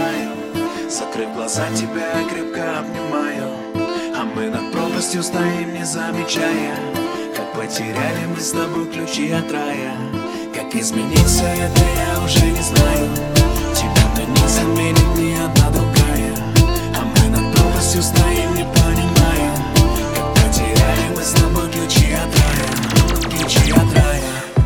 знаю. Закрыв глаза, тебя крепко обнимаю, а мы над пропастью стоим, не замечая, как потеряли мы с тобой ключи от рая. Как измениться, это я уже не знаю. Тебя мне не заменит ни одна другая, а мы над пропастью стоим, не понимая, как потеряли мы с тобой ключи от рая. Ключи от рая.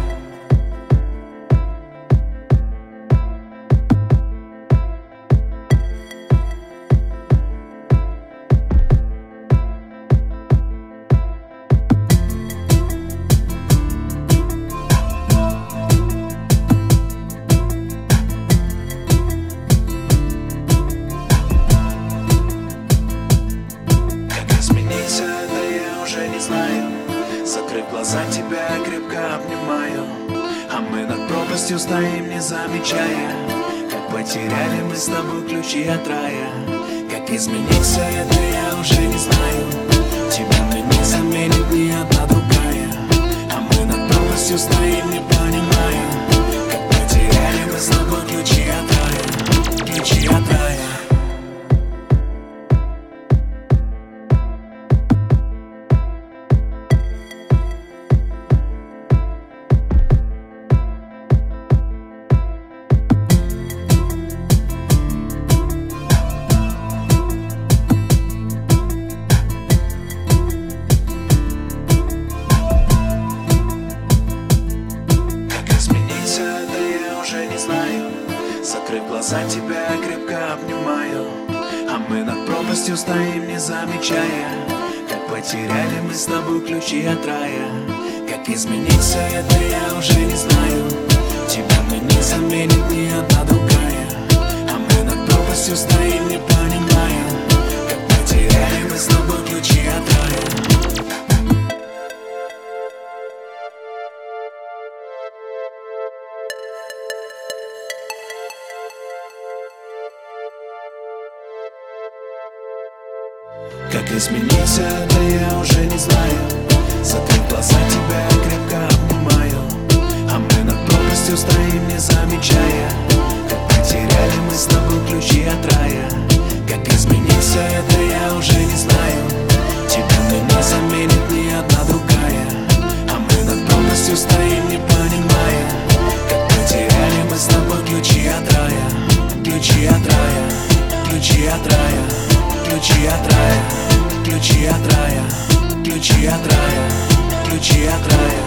Закрыв глаза, тебя крепко обнимаю, а мы над пропастью стоим, не замечая, как потеряли мы с тобой ключи от рая. Как измениться, это я уже не знаю. Тебя мне не заменит ни одна другая, а мы над пропастью стоим, не понимая, как потеряли мы с тобой ключи от рая. Ключи от рая. Закрыв глаза, тебя крепко обнимаю, а мы над пропастью стоим, не замечая, как потеряли мы с тобой ключи от рая. Как измениться, это я уже не знаю. Тебя мне не заменит ни одна другая, а мы над пропастью стоим, не понимая, как потеряли мы с тобой ключи от рая. Как измениться, да я уже не знаю. Закрыв глаза, тебя крепко обнимаю, а мы над пропастью стоим, не замечая, как потеряли мы с тобой ключи от рая. Как измениться, это я уже не знаю. Тебя мне не заменит ни одна другая, а мы над пропастью стоим, не понимая, как потеряли мы с тобой ключи от рая. Ключи от рая. Ключи от рая. Ключи от рая. Ключи от рая, ключи от рая, ключи от рая.